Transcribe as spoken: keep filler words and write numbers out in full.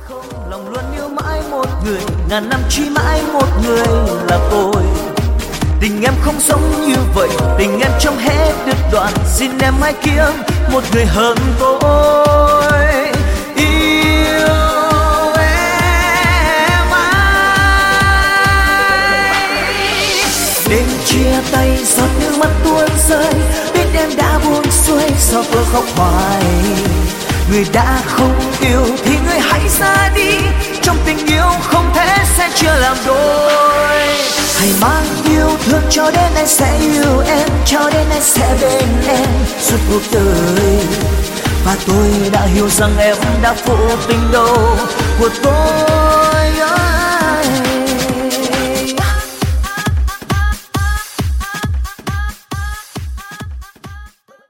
không, lòng luôn yêu mãi một người, ngàn năm chỉ mãi một người là tôi. Tình em không giống như vậy, tình em trong hết đứt đoạn. Xin em hãy kiếm một người hơn tôi. Yêu em mãi. Đêm chia tay giọt nước mắt tuôn rơi, biết em đã buông xuôi sao tôi khóc hoài. Người đã không yêu thì người hãy ra đi, trong tình yêu không thể sẽ chia làm đôi. Hãy mang yêu thương cho đến anh sẽ yêu em, cho đến anh sẽ bên em suốt cuộc đời. Và tôi đã hiểu rằng em đã phụ tình đầu của tôi.